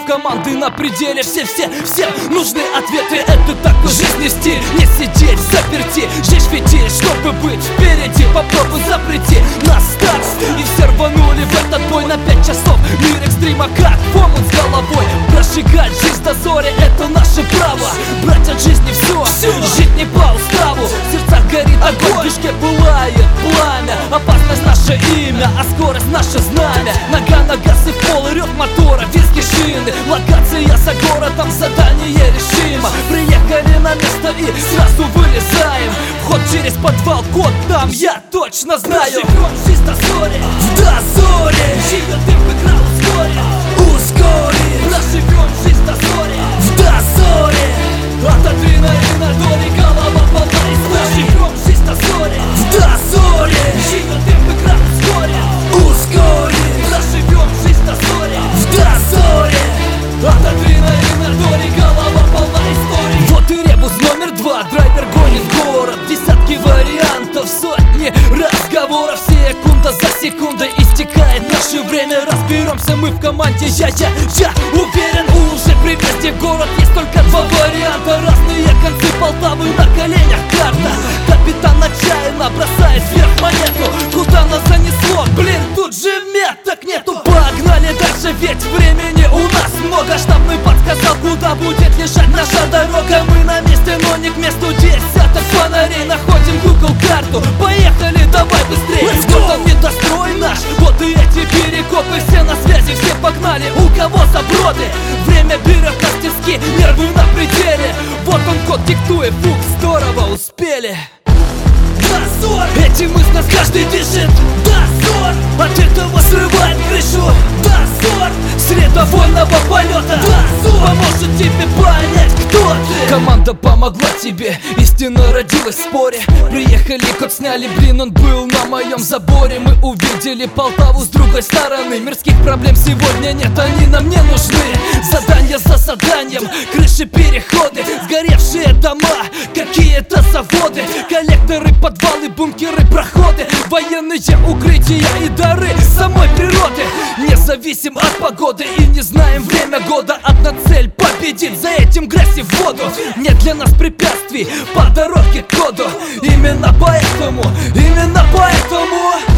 команды на пределе. Всем нужны ответы. Это такой жизни стиль. Не сидеть заперти, жечь фитиль, чтобы быть впереди. Попробуй запрети на старт. И все рванули в этот бой на 5 часов. Мир экстрима как помнят с головой. Прожигать жизнь до зори, это наше право. Брать от жизни все, жить не по уставу. В сердцах горит огонь, в движке пылает пламя. Опасность наше имя, а скорость наше знамя. Нога на газ и в пол, и рев мотора, виски шины. Локация за городом, задание решимо. Приехали на место и сразу вылезаем. Вход через подвал, код там, я точно знаю. Живем жизнь до зори, в дозоре. Живет и в игра ускорит. Проживем жизнь до зори, в дозоре. От адреналина голова полна истории. Живем жизнь до зори, в дозоре. Живет и в игра ускорит. Проживем жизнь до зори, в дозоре. От адреналина голова полна истории. Вот и ребус номер 2, драйвер гонит город. Десятки вариантов, сотни разговоров. Секунда за секундой истекает наше время. Разберемся мы в команде, я уверен. Уже при въезде в город есть только 2 варианта. Разные концы Полтавы, на коленях карта. Капитан отчаянно бросает вверх монету. Куда нас занесло? Блин, тут же меток нету. Погнали дальше, ведь времени у нас много. Штабный подсказал, куда будет лежать наша дорога. Мы на месте, но не к месту. Десяток фонарей, находим Google карту. Поехали, давай быстрее. Вот он недострой наш, вот и эти перекопы. Все на связи, все погнали, у кого заброды. Время берет нас тиски, нервы на пределе. Вот он код диктует, фух, здорово успели. Дозор! Этим из нас каждый дышит. Дозор! От этого срывает крышу. Дозор! Среда вольного полета. Дозор! Поможет тебе понять, кто ты. Команда помогла тебе, истина родилась в споре. Приехали, код сняли, блин, он был на моем заборе. Мы увидели Полтаву с другой стороны. Мирских проблем сегодня нет, они нам не нужны. Задание за заданием, крыши, переходы, сгоревшие дома, какие-то заводы, коллекторы, подвалы, бункеры, проходы, военные укрытия и дары самой природы. Не зависим от погоды и не знаем время года. Одна цель — победить, за этим грязь и в воду. Нет для нас препятствий по дороге к коду. Именно поэтому